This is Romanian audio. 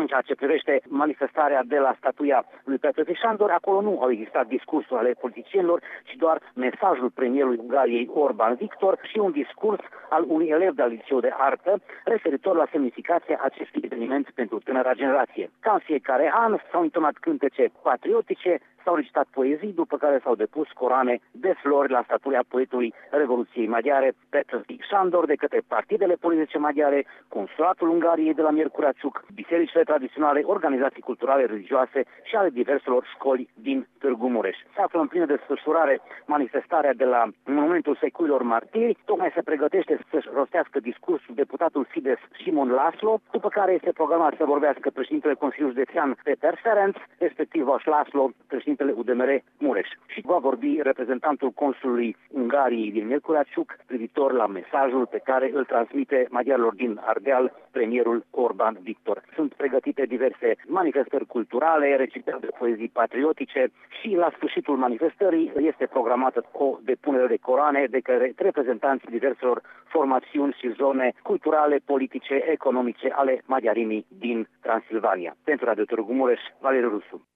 În ceea ce privește manifestarea de la statuia lui Petru Șandor, acolo nu au existat discursuri ale politicienilor, ci doar mesajul premierului Ungariei Orbán Viktor și un discurs al unui elev de liceu de artă referitor la semnificația acestui eveniment pentru tânăra generație. Ca în fiecare an s-au intonat cântece patriotice, s-au recitat poezii, după care s-au depus coroane de flori la statuia poetului Revoluției Maghiare, Petru Șandor, de către partidele politice maghiare, Consulatul Ungariei de la Miercurea Ciuc, bisericile tradiționale, organizații culturale, religioase și ale diverselor școli din Târgu Mureș. Se află în plină desfășurare manifestarea de la Monumentul Secuilor Martiri. Tocmai se pregătește să-și rostească discursul deputatul Fidesz Simon László, după care este programat să vorbească președintele Consiliului Județean Peter Ferenc, respectiv Vas László, președintele UDMR Mureș. Și va vorbi reprezentantul consulului Ungariei din Miercurea Ciuc privitor la mesajul pe care îl transmite maghiarilor din Ardeal premierul Orbán Viktor. Sunt pregătite diverse manifestări culturale, recitări de poezii patriotice și la sfârșitul manifestării este programată o depunere de coroane de către reprezentanții diverselor formațiuni și zone culturale, politice, economice ale maghiarimii din Transilvania. Pentru Radio Târgu Mureș, Valeriu Rusu.